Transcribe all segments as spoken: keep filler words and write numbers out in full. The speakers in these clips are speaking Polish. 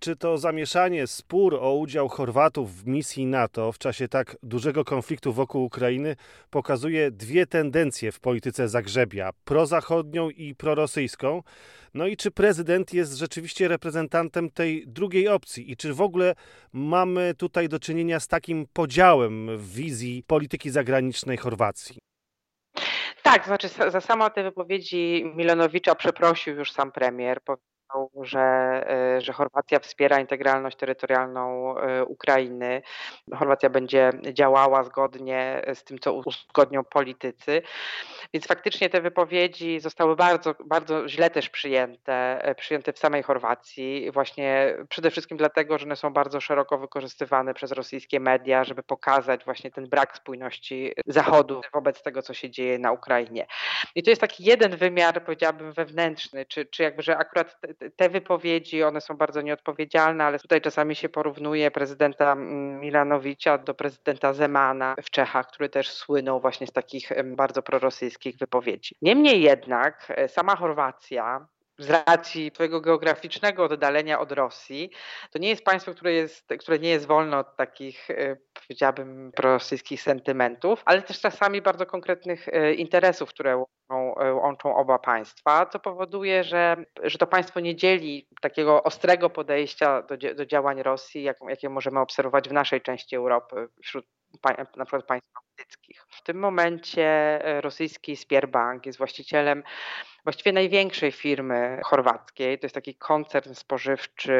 Czy to zamieszanie, spór o udział Chorwatów w misji NATO w czasie tak dużego konfliktu wokół Ukrainy pokazuje dwie tendencje w polityce Zagrzebia, prozachodnią i prorosyjską? No i czy prezydent jest rzeczywiście reprezentantem tej drugiej opcji i czy w ogóle mamy tutaj do czynienia z takim podziałem w wizji polityki zagranicznej Chorwacji? Tak, znaczy za za samo te wypowiedzi Milanowicza przeprosił już sam premier. Powiedział, że, e, że Chorwacja wspiera integralność terytorialną e, Ukrainy. Chorwacja będzie działała zgodnie z tym, co uzgodnią politycy. Więc faktycznie te wypowiedzi zostały bardzo, bardzo źle też przyjęte, e, przyjęte w samej Chorwacji. Właśnie przede wszystkim dlatego, że one są bardzo szeroko wykorzystywane przez rosyjskie media, żeby pokazać właśnie ten brak spójności Zachodu wobec tego, co się dzieje na Ukrainie. I to jest taki jeden wymiar, powiedziałabym, wewnętrzny, czy, czy jakby, że akurat te, te wypowiedzi, one są bardzo nieodpowiedzialne, ale tutaj czasami się porównuje prezydenta mm, Milanowicza do prezydenta Zemana w Czechach, który też słynął właśnie z takich em, bardzo prorosyjskich wypowiedzi. Niemniej jednak e, sama Chorwacja z racji swojego geograficznego oddalenia od Rosji, to nie jest państwo, które, jest, które nie jest wolne od takich, e, powiedziałabym, prorosyjskich sentymentów, ale też czasami bardzo konkretnych e, interesów, które łączą, e, łączą oba państwa, co powoduje, że, że to państwo nie dzieli takiego ostrego podejścia do, dzie- do działań Rosji, jak, jakie możemy obserwować w naszej części Europy, wśród pa- na przykład państw bałtyckich. W tym momencie e, rosyjski Sberbank jest właścicielem właściwie największej firmy chorwackiej. To jest taki koncern spożywczy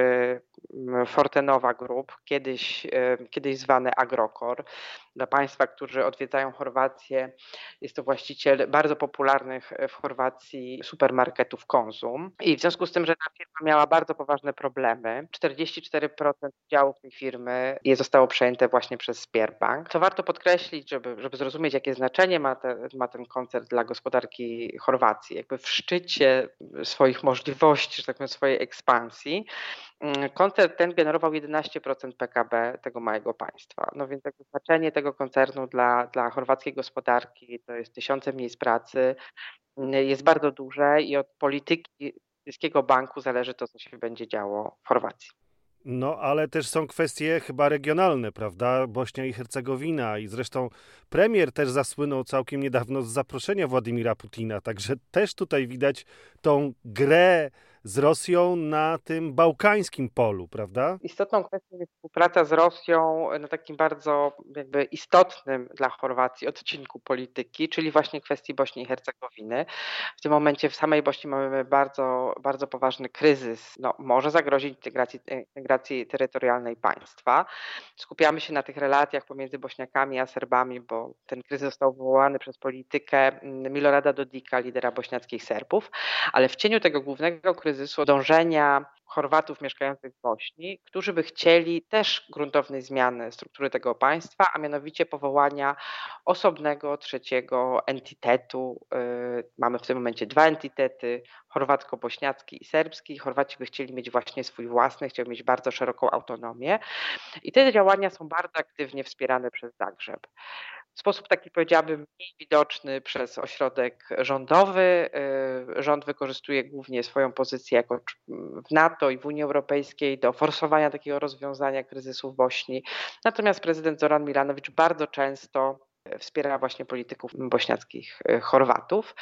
mm, Fortenova Group, kiedyś, e, kiedyś zwany Agrokor. Dla Państwa, którzy odwiedzają Chorwację, jest to właściciel bardzo popularnych w Chorwacji supermarketów Konzum. I w związku z tym, że ta firma miała bardzo poważne problemy, czterdzieści cztery procent udziałów tej firmy je zostało przejęte właśnie przez Sberbank. Co warto podkreślić, żeby, żeby zrozumieć, jakie znaczenie ma, te, ma ten koncern dla gospodarki Chorwacji. Jakby w szczycie swoich możliwości, że tak powiem, swojej ekspansji, mm, koncern ten generował jedenaście procent P K B tego małego państwa. No więc jakby znaczenie tego koncernu dla, dla chorwackiej gospodarki to jest tysiące miejsc pracy, mm, jest bardzo duże i od polityki rosyjskiego banku zależy to, co się będzie działo w Chorwacji. No, ale też są kwestie chyba regionalne, prawda? Bośnia i Hercegowina i zresztą premier też zasłynął całkiem niedawno z zaproszenia Władimira Putina, także też tutaj widać tą grę z Rosją na tym bałkańskim polu, prawda? Istotną kwestią jest współpraca z Rosją na takim bardzo jakby istotnym dla Chorwacji odcinku polityki, czyli właśnie kwestii Bośni i Hercegowiny. W tym momencie w samej Bośni mamy bardzo, bardzo poważny kryzys. No, może zagrozić integracji, integracji terytorialnej państwa. Skupiamy się na tych relacjach pomiędzy Bośniakami a Serbami, bo ten kryzys został wywołany przez politykę Milorada Dodika, lidera bośniackich Serbów, ale w cieniu tego głównego kryzysu dążenia Chorwatów mieszkających w Bośni, którzy by chcieli też gruntownej zmiany struktury tego państwa, a mianowicie powołania osobnego, trzeciego entitetu. Yy, Mamy w tym momencie dwa entitety, chorwacko-bośniacki i serbski. Chorwaci by chcieli mieć właśnie swój własny, chcieli mieć bardzo szeroką autonomię i te działania są bardzo aktywnie wspierane przez Zagrzeb. W sposób taki, powiedziałabym, mniej widoczny przez ośrodek rządowy. Y, Rząd wykorzystuje głównie swoją pozycję jako cz- w NATO i w Unii Europejskiej do forsowania takiego rozwiązania kryzysu w Bośni. Natomiast prezydent Zoran Milanowicz bardzo często wspiera właśnie polityków bośniackich y, Chorwatów.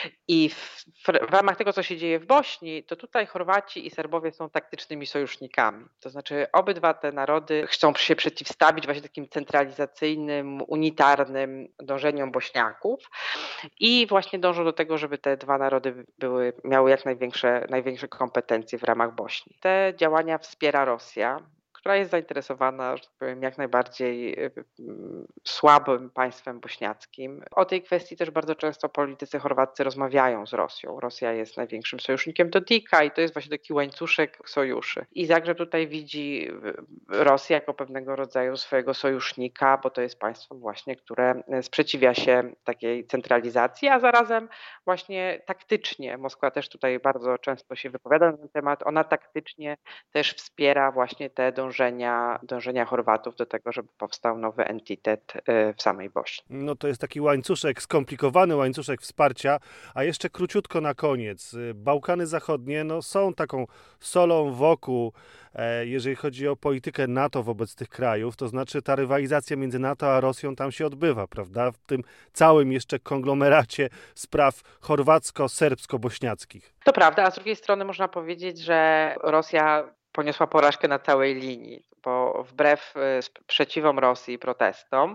I w, w, w ramach tego, co się dzieje w Bośni, to tutaj Chorwaci i Serbowie są taktycznymi sojusznikami. To znaczy obydwa te narody chcą się przeciwstawić właśnie takim centralizacyjnym, unitarnym dążeniom Bośniaków i właśnie dążą do tego, żeby te dwa narody były, miały jak największe, największe kompetencje w ramach Bośni. Te działania wspiera Rosja, która jest zainteresowana, że tak powiem, jak najbardziej y, mm, słabym państwem bośniackim. O tej kwestii też bardzo często politycy chorwaccy rozmawiają z Rosją. Rosja jest największym sojusznikiem Dodika i to jest właśnie taki łańcuszek sojuszy. I Zagrzeb tutaj widzi y, Rosję jako pewnego rodzaju swojego sojusznika, bo to jest państwo właśnie, które sprzeciwia się takiej centralizacji, a zarazem właśnie taktycznie, Moskwa też tutaj bardzo często się wypowiada na ten temat, ona taktycznie też wspiera właśnie te dążenia dążenia, dążenia Chorwatów do tego, żeby powstał nowy entitet w samej Bośni. No to jest taki łańcuszek, skomplikowany łańcuszek wsparcia, a jeszcze króciutko na koniec. Bałkany Zachodnie no, są taką solą wokół, e, jeżeli chodzi o politykę NATO wobec tych krajów, to znaczy ta rywalizacja między NATO a Rosją tam się odbywa, prawda? W tym całym jeszcze konglomeracie spraw chorwacko-serbsko-bośniackich. To prawda, a z drugiej strony można powiedzieć, że Rosja poniosła porażkę na całej linii, bo wbrew sprzeciwom Rosji i protestom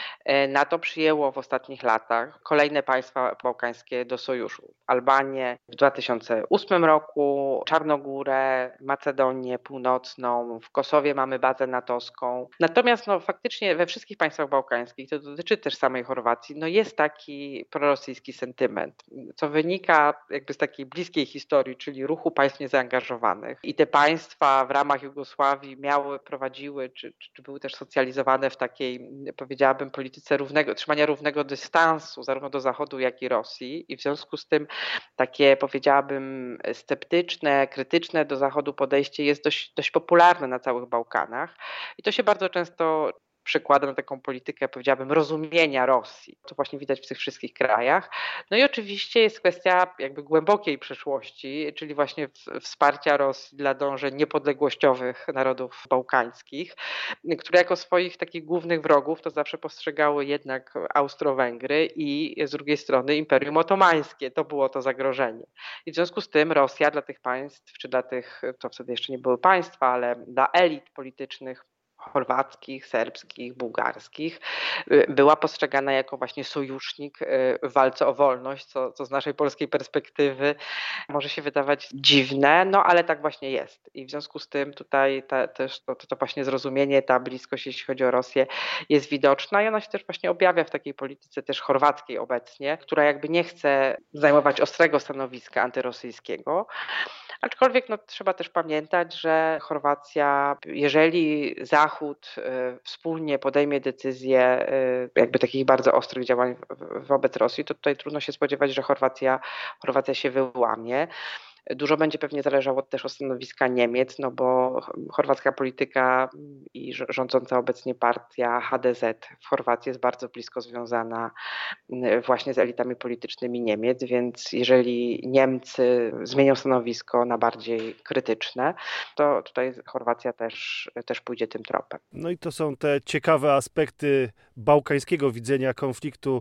NATO przyjęło w ostatnich latach kolejne państwa bałkańskie do sojuszu. Albanię w dwa tysiące ósmym roku, Czarnogórę, Macedonię Północną, w Kosowie mamy bazę natowską. Natomiast no, faktycznie we wszystkich państwach bałkańskich, to dotyczy też samej Chorwacji, no jest taki prorosyjski sentyment, co wynika jakby z takiej bliskiej historii, czyli ruchu państw niezaangażowanych. I te państwa w ramach Jugosławii miały, prowadziły, czy, czy, czy były też socjalizowane w takiej, powiedziałabym, polityce równego, trzymania równego dystansu zarówno do Zachodu, jak i Rosji i w związku z tym takie, powiedziałabym, sceptyczne, krytyczne do Zachodu podejście jest dość, dość popularne na całych Bałkanach i to się bardzo często przekłada na taką politykę, powiedziałabym, rozumienia Rosji. To właśnie widać w tych wszystkich krajach. No i oczywiście jest kwestia jakby głębokiej przeszłości, czyli właśnie wsparcia Rosji dla dążeń niepodległościowych narodów bałkańskich, które jako swoich takich głównych wrogów to zawsze postrzegały jednak Austro-Węgry i z drugiej strony Imperium Otomańskie. To było to zagrożenie. I w związku z tym Rosja dla tych państw, czy dla tych, to wtedy jeszcze nie były państwa, ale dla elit politycznych chorwackich, serbskich, bułgarskich, była postrzegana jako właśnie sojusznik w walce o wolność, co, co z naszej polskiej perspektywy może się wydawać dziwne, no ale tak właśnie jest. I w związku z tym tutaj ta, też to, to właśnie zrozumienie, ta bliskość, jeśli chodzi o Rosję, jest widoczna i ona się też właśnie objawia w takiej polityce też chorwackiej obecnie, która jakby nie chce zajmować ostrego stanowiska antyrosyjskiego. Aczkolwiek no, trzeba też pamiętać, że Chorwacja, jeżeli Zachód y, wspólnie podejmie decyzję y, jakby takich bardzo ostrych działań w, wobec Rosji, to tutaj trudno się spodziewać, że Chorwacja, Chorwacja się wyłamie. Dużo będzie pewnie zależało też od stanowiska Niemiec, no bo chorwacka polityka i rządząca obecnie partia H D Z w Chorwacji jest bardzo blisko związana właśnie z elitami politycznymi Niemiec, więc jeżeli Niemcy zmienią stanowisko na bardziej krytyczne, to tutaj Chorwacja też, też pójdzie tym tropem. No i to są te ciekawe aspekty bałkańskiego widzenia konfliktu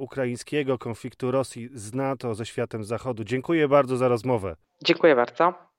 rosyjsko-ukraińskiego, konfliktu Rosji z NATO, ze światem Zachodu. Dziękuję bardzo za rozmowę. Dziękuję bardzo.